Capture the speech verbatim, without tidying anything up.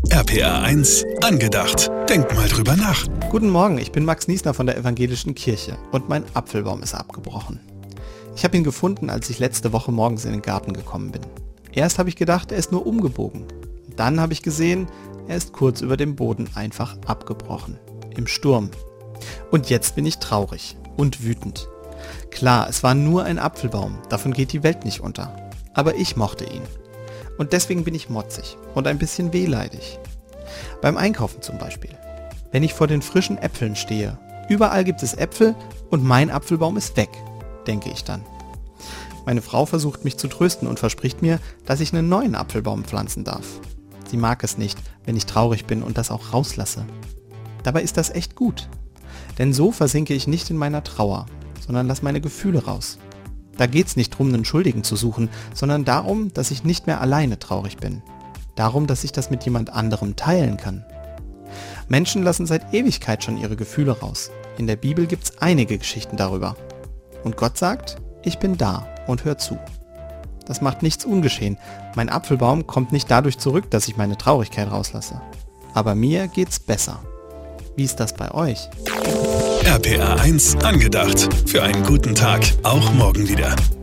R P R eins angedacht. Denk mal drüber nach. Guten Morgen, ich bin Max Niesner von der Evangelischen Kirche und mein Apfelbaum ist abgebrochen. Ich habe ihn gefunden, als ich letzte Woche morgens in den Garten gekommen bin. Erst habe ich gedacht, er ist nur umgebogen. Dann habe ich gesehen, er ist kurz über dem Boden einfach abgebrochen. Im Sturm. Und jetzt bin ich traurig und wütend. Klar, es war nur ein Apfelbaum, davon geht die Welt nicht unter. Aber ich mochte ihn. Und deswegen bin ich motzig und ein bisschen wehleidig. Beim Einkaufen zum Beispiel. Wenn ich vor den frischen Äpfeln stehe, überall gibt es Äpfel und mein Apfelbaum ist weg, denke ich dann. Meine Frau versucht mich zu trösten und verspricht mir, dass ich einen neuen Apfelbaum pflanzen darf. Sie mag es nicht, wenn ich traurig bin und das auch rauslasse. Dabei ist das echt gut. Denn so versinke ich nicht in meiner Trauer, sondern lasse meine Gefühle raus. Da geht's nicht darum, einen Schuldigen zu suchen, sondern darum, dass ich nicht mehr alleine traurig bin. Darum, dass ich das mit jemand anderem teilen kann. Menschen lassen seit Ewigkeit schon ihre Gefühle raus. In der Bibel gibt's einige Geschichten darüber. Und Gott sagt, ich bin da und hör zu. Das macht nichts ungeschehen. Mein Apfelbaum kommt nicht dadurch zurück, dass ich meine Traurigkeit rauslasse. Aber mir geht's besser. Wie ist das bei euch? R P R eins angedacht. Für einen guten Tag, auch morgen wieder.